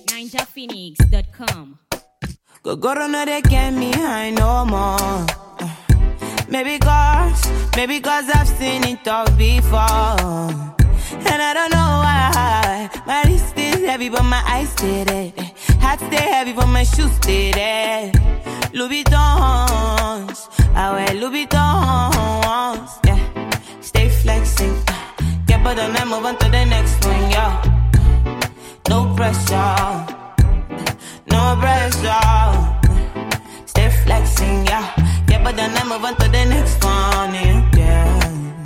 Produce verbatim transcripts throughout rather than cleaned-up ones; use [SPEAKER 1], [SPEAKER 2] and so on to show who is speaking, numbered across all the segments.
[SPEAKER 1] ninja phoenix dot com.
[SPEAKER 2] Go go to know they get me high no more. Maybe cause, maybe cause I've seen it all before. And I don't know why. My wrist is heavy but my eyes stay there. Hat stay heavy but my shoes stay there. Louis Vuittons, I wear Louis Vuittons. Yeah, stay flexing. Get better and move on to the next one, yeah. No pressure, no pressure. Stay flexing, yeah. Yeah, but then I move on to the next one, yeah.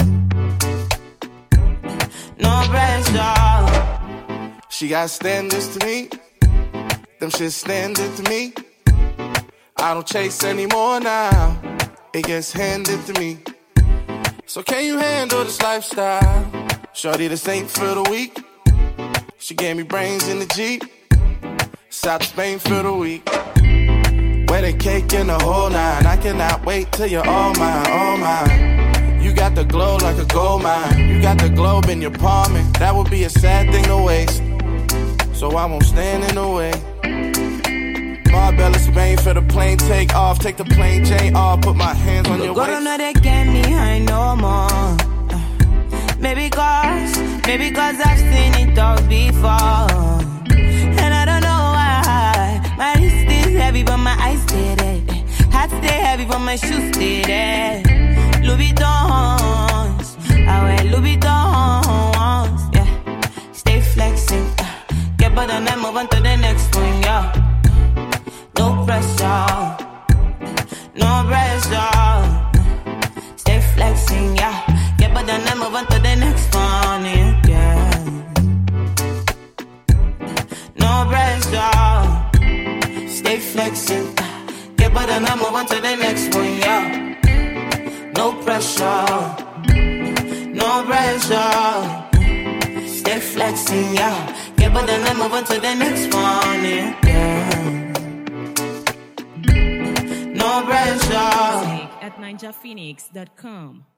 [SPEAKER 2] No pressure.
[SPEAKER 3] She got standards to me. Them shit standard to me. I don't chase anymore now. It gets handed to me. So can you handle this lifestyle? Shorty, this ain't for the weak. She gave me brains in the Jeep. South to Spain for the week. Wedding cake in the whole nine. I cannot wait till you're all mine, all mine. You got the glow like a gold mine. You got the globe in your palm, and that would be a sad thing to waste. So I won't stand in the way. Marbella, Spain for the plane take off. Take the plane chain off. Put my hands on your
[SPEAKER 2] waist.
[SPEAKER 3] Go
[SPEAKER 2] to know they get me high no more. Maybe cause, maybe cause I've seen it all before. And I don't know why. My wrist is heavy but my eyes stay there. Hat stay heavy but my shoes stay there. Louis Vuittons, I wear Louis Vuittons. Yeah, stay flexing. Get better and move on to the next one, yeah. No pressure, no pressure. Stay flexing, yeah. Get better and move on to the next one, yeah. No pressure. Stay flexing. Get better and move on to the next one, yeah. No pressure. No pressure. Stay flexing, yeah. Get better and move on to the next one, yeah. No pressure.
[SPEAKER 1] At ninja phoenix dot com.